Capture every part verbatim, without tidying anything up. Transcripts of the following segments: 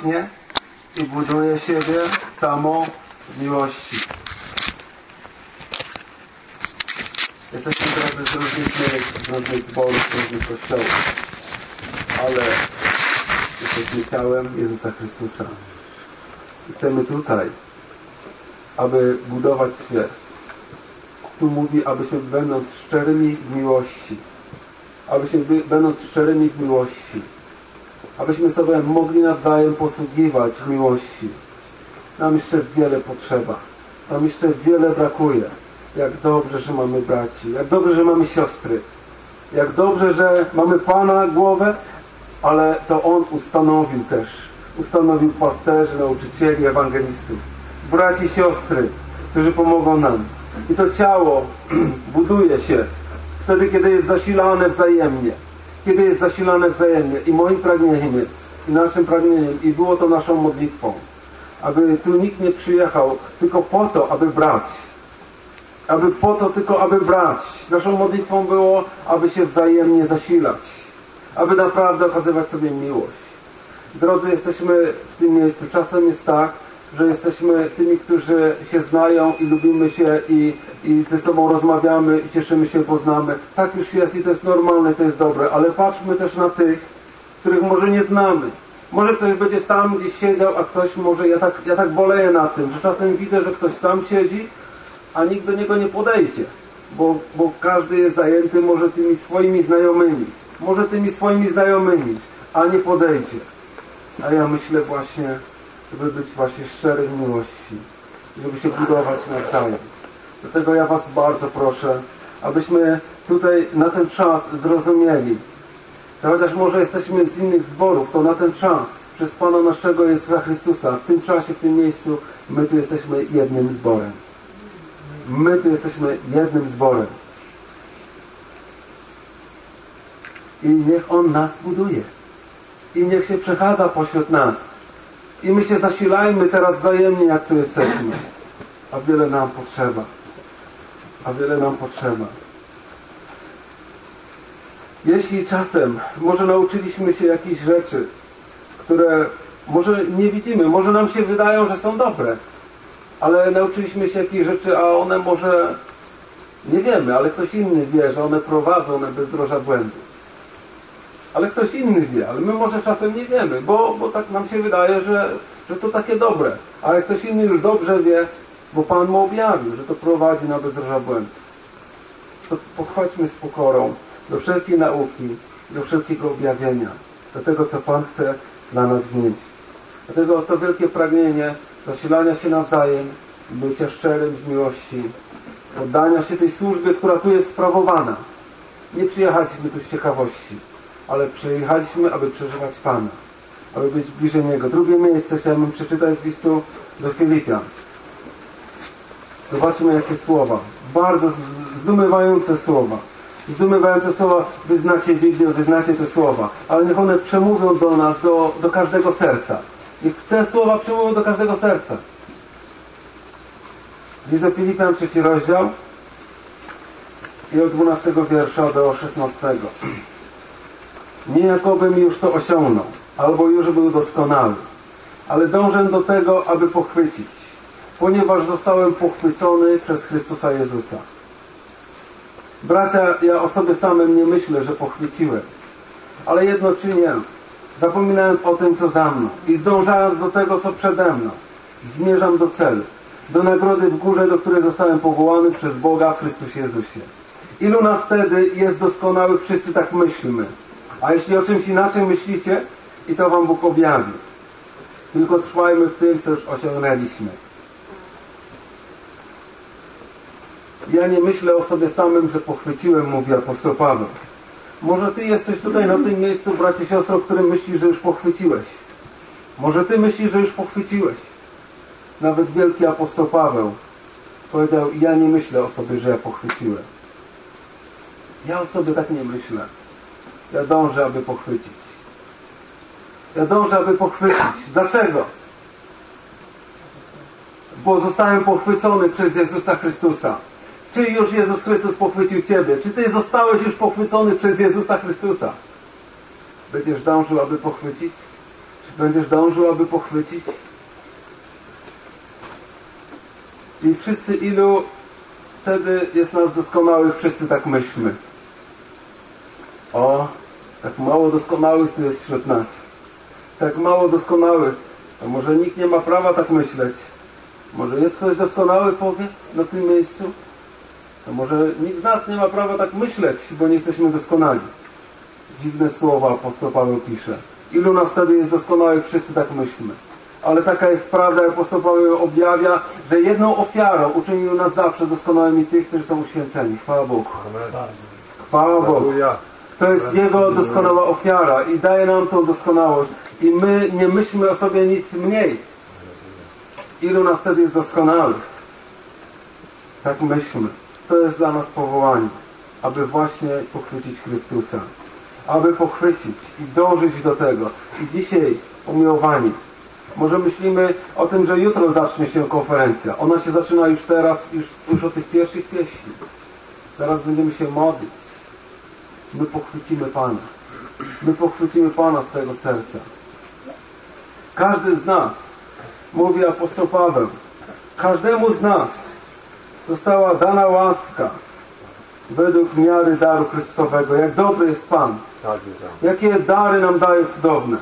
rośnie i buduje siebie samo w miłości. Jesteśmy teraz z różnych miejsc, z różnych zborów, z różnych kościołów, ale jesteśmy ciałem Jezusa Chrystusa. I chcemy tutaj, aby budować się. Tu mówi, abyśmy będąc szczerymi w miłości, abyśmy będąc szczerymi w miłości, abyśmy sobie mogli nawzajem posługiwać w miłości. Nam jeszcze wiele potrzeba. Nam jeszcze wiele brakuje. Jak dobrze, że mamy braci. Jak dobrze, że mamy siostry. Jak dobrze, że mamy Pana głowę, ale to On ustanowił też. Ustanowił pasterzy, nauczycieli, ewangelistów. Braci, siostry, którzy pomogą nam. I to ciało buduje się wtedy, kiedy jest zasilane wzajemnie. Kiedy jest zasilane wzajemnie. I moim pragnieniem jest, i naszym pragnieniem, i było to naszą modlitwą, aby tu nikt nie przyjechał tylko po to, aby brać. Aby po to tylko, aby brać. Naszą modlitwą było, aby się wzajemnie zasilać. Aby naprawdę okazywać sobie miłość. Drodzy, jesteśmy w tym miejscu. Czasem jest tak, że jesteśmy tymi, którzy się znają i lubimy się i, i ze sobą rozmawiamy i cieszymy się, poznamy. Tak już jest i to jest normalne, to jest dobre. Ale patrzmy też na tych, których może nie znamy. Może ktoś będzie sam gdzieś siedział, a ktoś może... Ja tak, ja tak boleję na tym, że czasem widzę, że ktoś sam siedzi, a nikt do niego nie podejdzie. Bo, bo każdy jest zajęty może tymi swoimi znajomymi. Może tymi swoimi znajomymi, a nie podejdzie. A ja myślę właśnie, żeby być właśnie szczery w miłości. Żeby się budować nawzajem. Dlatego ja Was bardzo proszę, abyśmy tutaj na ten czas zrozumieli, że chociaż może jesteśmy z innych zborów, to na ten czas przez Pana naszego Jezusa Chrystusa, w tym czasie, w tym miejscu, my tu jesteśmy jednym zborem. My tu jesteśmy jednym zborem. I niech On nas buduje. I niech się przechadza pośród nas. I my się zasilajmy teraz wzajemnie, jak tu jesteśmy. A wiele nam potrzeba. A wiele nam potrzeba. Jeśli czasem może nauczyliśmy się jakichś rzeczy, które może nie widzimy, może nam się wydają, że są dobre, ale nauczyliśmy się jakichś rzeczy, a one może nie wiemy, ale ktoś inny wie, że one prowadzą na bezdroża błędu. Ale ktoś inny wie, ale my może czasem nie wiemy, bo, bo tak nam się wydaje, że, że to takie dobre. Ale ktoś inny już dobrze wie, bo Pan mu objawił, że to prowadzi na bezdroża błędu. To podchodźmy z pokorą do wszelkiej nauki, do wszelkiego objawienia, do tego, co Pan chce dla nas wnieść. Dlatego to wielkie pragnienie zasilania się nawzajem, bycia szczerym w miłości, oddania się tej służbie, która tu jest sprawowana. Nie przyjechaliśmy tu z ciekawości, ale przyjechaliśmy, aby przeżywać Pana, aby być bliżej Niego. Drugie miejsce chciałbym przeczytać z listu do Filipian. Zobaczmy, jakie słowa. Bardzo zdumiewające słowa. Zdumiewające słowa. Wy znacie Biblię, wy znacie te słowa. Ale niech one przemówią do nas, do, do każdego serca. Niech te słowa przemówią do każdego serca. List do Filipian, trzeci rozdział i od dwunastego wiersza do szesnastego. Nie jakobym już to osiągnął, albo już był doskonały, ale dążę do tego, aby pochwycić, ponieważ zostałem pochwycony przez Chrystusa Jezusa. Bracia, ja o sobie samym nie myślę, że pochwyciłem, ale jedno czynię, zapominając o tym, co za mną i zdążając do tego, co przede mną, zmierzam do celu, do nagrody w górze, do której zostałem powołany przez Boga w Chrystusie Jezusie. Ilu nas wtedy jest doskonałych? Wszyscy tak myślmy. A jeśli o czymś inaczej myślicie, i to Wam Bóg objawi. Tylko trwajmy w tym, co już osiągnęliśmy. Ja nie myślę o sobie samym, że pochwyciłem, mówi apostoł Paweł. Może Ty jesteś tutaj na tym miejscu, bracie, siostro, którym myślisz, że już pochwyciłeś. Może Ty myślisz, że już pochwyciłeś. Nawet wielki apostoł Paweł powiedział, ja nie myślę o sobie, że ja pochwyciłem. Ja o sobie tak nie myślę. Ja dążę, aby pochwycić. Ja dążę, aby pochwycić. Dlaczego? Bo zostałem pochwycony przez Jezusa Chrystusa. Czy już Jezus Chrystus pochwycił Ciebie? Czy Ty zostałeś już pochwycony przez Jezusa Chrystusa? Będziesz dążył, aby pochwycić? Czy Będziesz dążył, aby pochwycić? I wszyscy ilu wtedy jest nas doskonałych, wszyscy tak myślmy. O, tak mało doskonałych tu jest wśród nas. Tak mało doskonałych. A może nikt nie ma prawa tak myśleć? Może jest ktoś doskonały, powie, na tym miejscu? A może nikt z nas nie ma prawa tak myśleć, bo nie jesteśmy doskonali. Dziwne słowa apostoł Paweł pisze. Ilu nas wtedy jest doskonałych, wszyscy tak myślmy. Ale taka jest prawda, jak apostoł Paweł objawia, że jedną ofiarą uczynił nas zawsze doskonałymi tych, którzy są uświęceni. Chwała Bogu. Chwała Bogu. To jest Jego doskonała ofiara i daje nam tą doskonałość. I my nie myślmy o sobie nic mniej. Ilu nas wtedy jest doskonałych? Tak myślmy. To jest dla nas powołanie, aby właśnie pochwycić Chrystusa. Aby pochwycić i dążyć do tego. I dzisiaj, umiłowani, może myślimy o tym, że jutro zacznie się konferencja. Ona się zaczyna już teraz, już, już od tych pierwszych pieśni. Zaraz będziemy się modlić. My pochwycimy Pana. My pochwycimy Pana z całego serca. Każdy z nas, mówi apostoł Paweł, każdemu z nas została dana łaska według miary daru Chrystusowego. Jak dobry jest Pan. Jakie dary nam daje cudowne.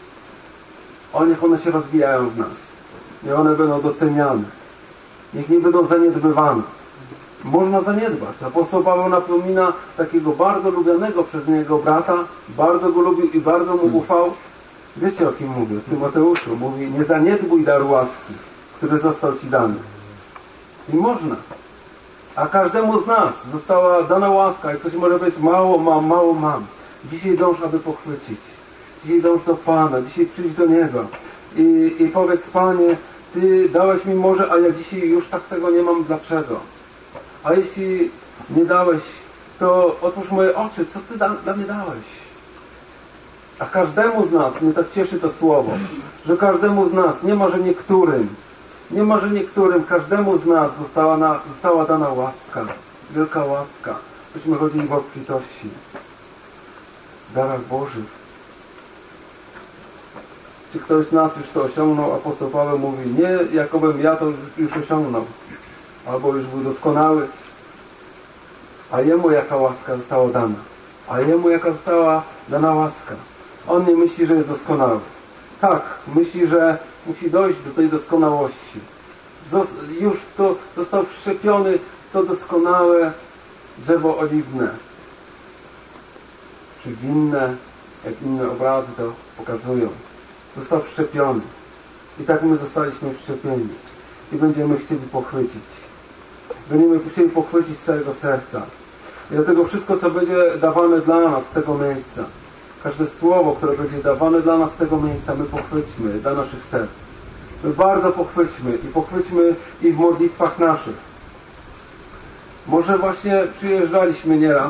O, niech one się rozwijają w nas. Niech one będą doceniane. Niech nie będą zaniedbywane. Można zaniedbać. Apostoł Paweł napomina takiego bardzo lubianego przez niego brata. Bardzo go lubił i bardzo mu ufał. Wiecie, o kim mówię? Tymoteuszu. Mówi, nie zaniedbuj daru łaski, który został Ci dany. I można. A każdemu z nas została dana łaska. I ktoś może powiedzieć, mało mam, mało mam. Dzisiaj dąż, aby pochwycić. Dzisiaj dąż do Pana. Dzisiaj przyjdź do Niego. I, i powiedz, Panie, Ty dałeś mi może, a ja dzisiaj już tak tego nie mam. Dlaczego? A jeśli nie dałeś, to otwórz moje oczy. Co Ty da, dla mnie dałeś? A każdemu z nas, mnie tak cieszy to słowo, że każdemu z nas, nie może niektórym, nie może niektórym, każdemu z nas została, na, została dana łaska, wielka łaska, byśmy chodzili w obfitości, w darach Bożych. Czy ktoś z nas już to osiągnął? Apostoł Paweł mówi, nie jakobym ja to już osiągnął, albo już był doskonały, a jemu jaka łaska została dana, a jemu jaka została dana łaska. On nie myśli, że jest doskonały. Tak, myśli, że musi dojść do tej doskonałości. Już to został wszczepiony w to doskonałe drzewo oliwne. Czy winne, jak inne obrazy to pokazują. Został wszczepiony. I tak my zostaliśmy wszczepieni. I będziemy chcieli pochwycić. Będziemy chcieli pochwycić z całego serca. I dlatego wszystko, co będzie dawane dla nas z tego miejsca, każde słowo, które będzie dawane dla nas z tego miejsca, my pochwyćmy dla naszych serc. My bardzo pochwyćmy i pochwyćmy i w modlitwach naszych. Może właśnie przyjeżdżaliśmy nieraz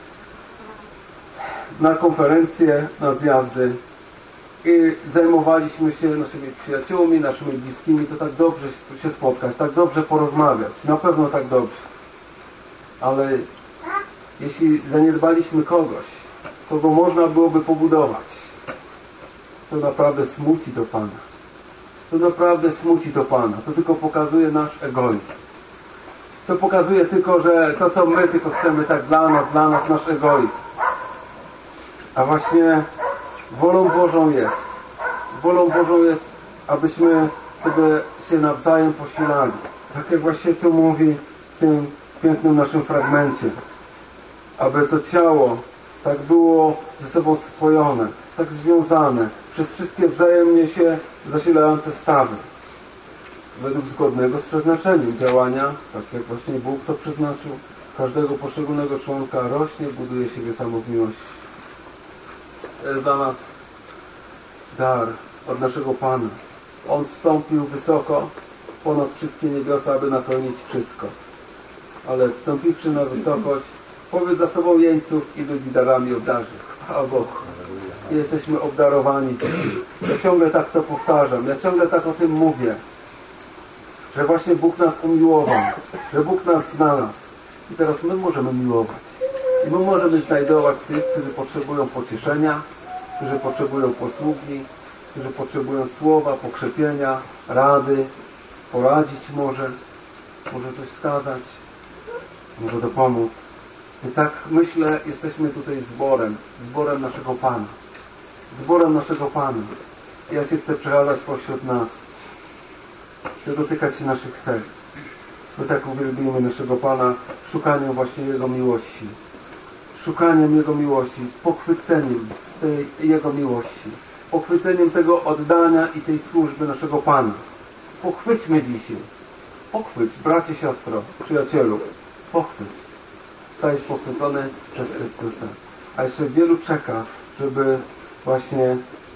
na konferencje, na zjazdy i zajmowaliśmy się naszymi przyjaciółmi, naszymi bliskimi. To tak dobrze się spotkać, tak dobrze porozmawiać. Na pewno tak dobrze. Ale jeśli zaniedbaliśmy kogoś, kogo można byłoby pobudować, to naprawdę smuci do Pana. To naprawdę smuci do Pana. To tylko pokazuje nasz egoizm. To pokazuje tylko, że to, co my tylko chcemy tak dla nas, dla nas, nasz egoizm. A właśnie wolą Bożą jest. Wolą Bożą jest, abyśmy sobie się nawzajem posilali. Tak jak właśnie tu mówi w tym pięknym naszym fragmencie. Aby to ciało tak było ze sobą spojone, tak związane przez wszystkie wzajemnie się zasilające stawy. Według zgodnego z przeznaczeniem działania, tak jak właśnie Bóg to przeznaczył, każdego poszczególnego członka rośnie, buduje siebie samo w miłości. To jest dla nas dar od naszego Pana. On wstąpił wysoko ponad wszystkie niebiosa, aby napełnić wszystko. Ale wstąpiwszy na wysokość, powiedz za sobą jeńców i ludzi darami obdarzy. Chwała Bogu. Jesteśmy obdarowani. Ja ciągle tak to powtarzam. Ja ciągle tak o tym mówię. Że właśnie Bóg nas umiłował. Że Bóg nas znalazł. I teraz my możemy miłować. I my możemy znajdować tych, którzy potrzebują pocieszenia, którzy potrzebują posługi, którzy potrzebują słowa, pokrzepienia, rady, poradzić może, może coś wskazać, może dopomóc. I tak myślę, jesteśmy tutaj zborem, zborem naszego Pana. Zborem naszego Pana. Ja się chcę przechadzać pośród nas. Chcę dotykać się naszych serc. My tak uwielbimy naszego Pana w szukaniu właśnie Jego miłości. Szukaniem Jego miłości, pochwyceniem tej Jego miłości. Pochwyceniem tego oddania i tej służby naszego Pana. Pochwyćmy dzisiaj. Pochwyć, bracie, siostro, przyjacielu. Pochwyć. Stajesz pochwycony przez Chrystusa. A jeszcze wielu czeka, żeby właśnie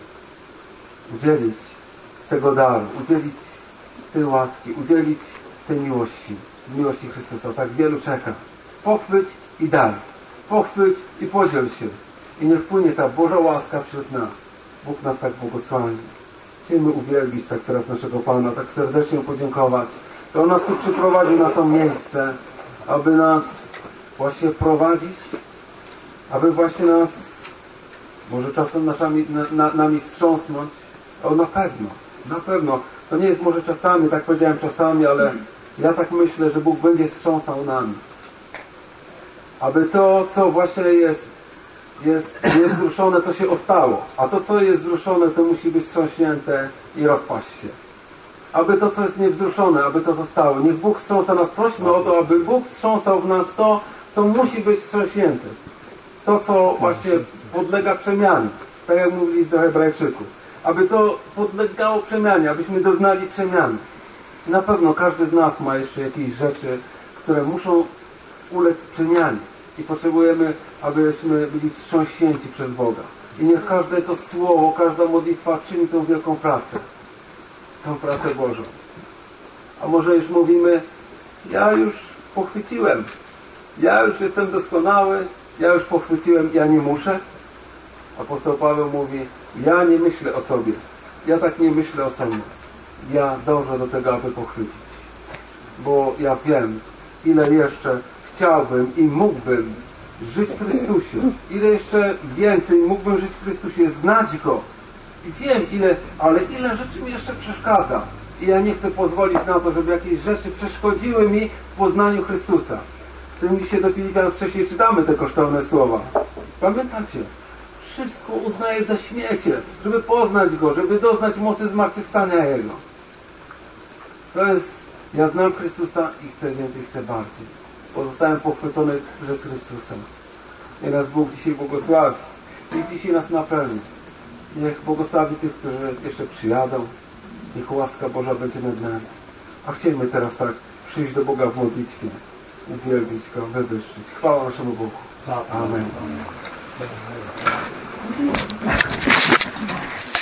udzielić z tego daru, udzielić tej łaski, udzielić tej miłości, miłości Chrystusa. Tak wielu czeka. Pochwyć i daj. Pochwyć i podziel się. I niech płynie ta Boża łaska wśród nas. Bóg nas tak błogosławi. Chcielibyśmy uwielbić tak teraz naszego Pana, tak serdecznie podziękować, że On nas tu przyprowadził na to miejsce, aby nas właśnie prowadzić, aby właśnie nas może czasem naszami, na, na, nami wstrząsnąć. O, na pewno, na pewno. To nie jest może czasami, tak powiedziałem czasami, ale ja tak myślę, że Bóg będzie wstrząsał nami. Aby to, co właśnie jest, jest niewzruszone, to się ostało. A to, co jest wzruszone, to musi być wstrząśnięte i rozpaść się. Aby to, co jest niewzruszone, aby to zostało. Niech Bóg wstrząsa nas. Prośmy o to, aby Bóg wstrząsał w nas to, co musi być wstrząśnięte. To, co właśnie podlega przemianie. Tak jak mówili do Hebrajczyków. Aby to podlegało przemianie, abyśmy doznali przemiany. Na pewno każdy z nas ma jeszcze jakieś rzeczy, które muszą ulec przemianie. I potrzebujemy, abyśmy byli wstrząśnięci przez Boga. I niech każde to słowo, każda modlitwa czyni tą wielką pracę. Tą pracę Bożą. A może już mówimy, ja już pochwyciłem. Ja już jestem doskonały. Ja już pochwyciłem, ja nie muszę. Apostoł Paweł mówi, ja nie myślę o sobie. Ja tak nie myślę o sobie. Ja dążę do tego, aby pochwycić. Bo ja wiem, ile jeszcze chciałbym i mógłbym żyć w Chrystusie. Ile jeszcze więcej mógłbym żyć w Chrystusie, znać Go. I wiem, ile, ale ile rzeczy mi jeszcze przeszkadza. I ja nie chcę pozwolić na to, żeby jakieś rzeczy przeszkodziły mi w poznaniu Chrystusa. W tym liście do Filipian wcześniej czytamy te kosztowne słowa. Pamiętacie? Wszystko uznaję za śmiecie, żeby poznać Go, żeby doznać mocy zmartwychwstania Jego. To jest, ja znam Chrystusa i chcę więcej, chcę bardziej. Pozostałem pochwycony przez Chrystusa. Niech nas Bóg dzisiaj błogosławi. Niech dzisiaj nas napełni. Niech błogosławi tych, którzy jeszcze przyjadą. Niech łaska Boża będzie nad nami. A chcielibyśmy teraz tak przyjść do Boga w modlitwie. Uwielbić Go, wywyższyć. Chwała naszemu Bogu. Amen. Amen.